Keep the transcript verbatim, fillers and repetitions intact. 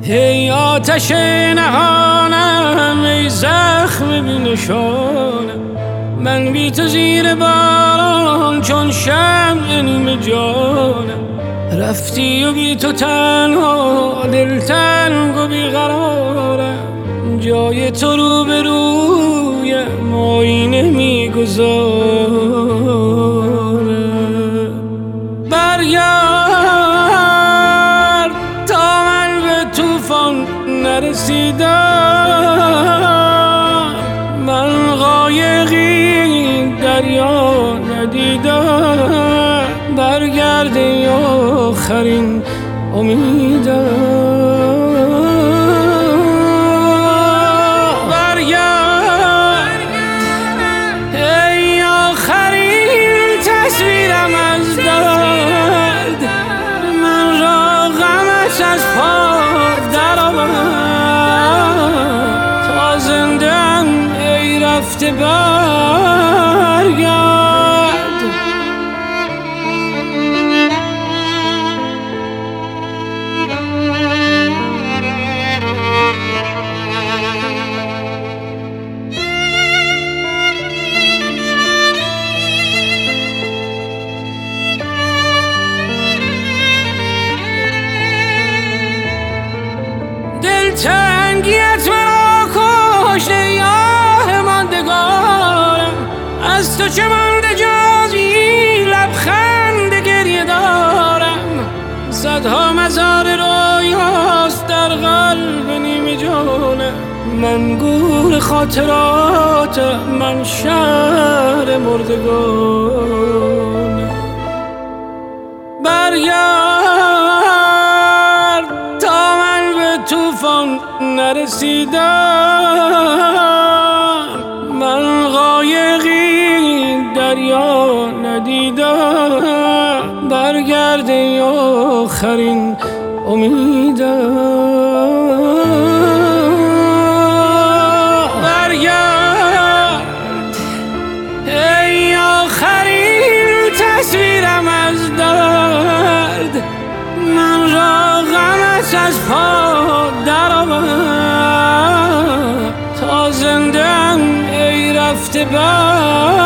ای آتش نهانم، ای زخم بی نشانم، من بی تو زیر باران چون شمع نیمه جانم. رفتی و بی تو تنها دلتنگ و بیقرارم، جای تو رو به رویم آینه میگذارم. برگرد تا من به طوفان نرسیدم، من قایقی دریا ندیدم. برگرد ای آخرین امیدم، برگرد ای آخرین تصویرم از درد، من را غمش از پا درآورد. تا زنده‌ام ای رفته برگرد. دلتنگیت مرا کشت ای آه ماندگارم، از تو چه مانده جز این لبخند گریه دارم. صدها مزار رویاست در قلب نیمه جانم، من گور خاطراتم، من شهر مردگانم. برگرد تا من به طوفان نرسیدم، من قایقی دریا ندیدم. برگرد ای آخرین امیدم، برگرد ای آخرین تصویرم از درد، من را غمش از پا درآورد. تا زنده‌ام ای رفته برگرد.